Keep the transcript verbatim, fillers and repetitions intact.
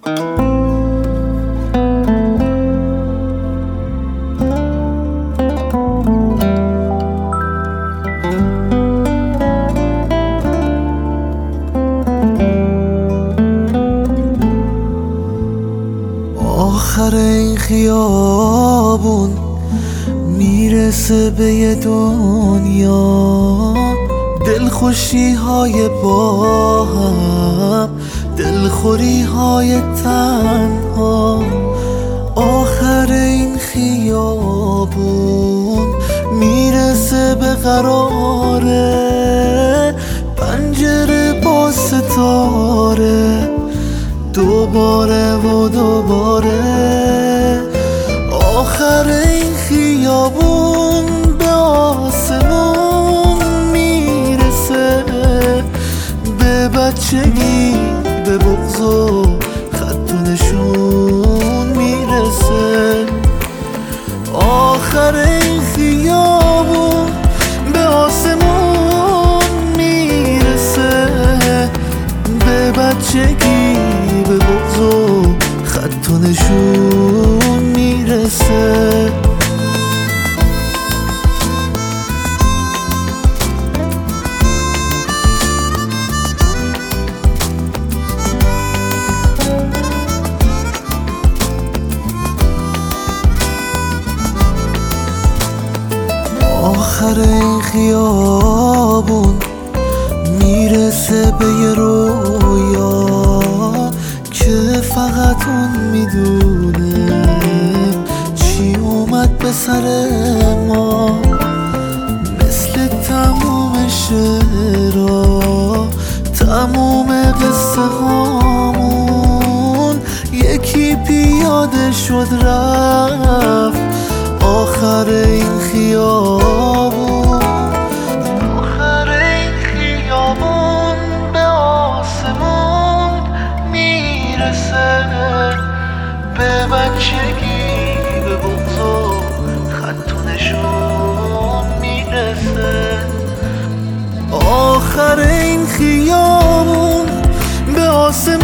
آخر این خیابون میرسه به یه دنیا دلخوشی های با هم، دلخوری های تنها. آخر این خیابون میرسه به قراره، پنجره با ستاره دوباره و دوباره. آخر این خیابون به آسمون میرسه، به بچگی به بغض و خط و نشون میرسه. آخر این خیابون به آسمون میرسه، به بچگی به بغض و خط و نشون میرسه. آخر این خیابون میرسه به یه رویا که فقط اون میدونه چی اومد به سر ما. مثل تموم شعرها، تموم قصه هامون، یکی پیاده شد رفت آخر این خیابون. آخر این خیابون به آسمون میرسه، به بچگی به بغض و خط و نشون میرسه. آخر این خیابون به آسمون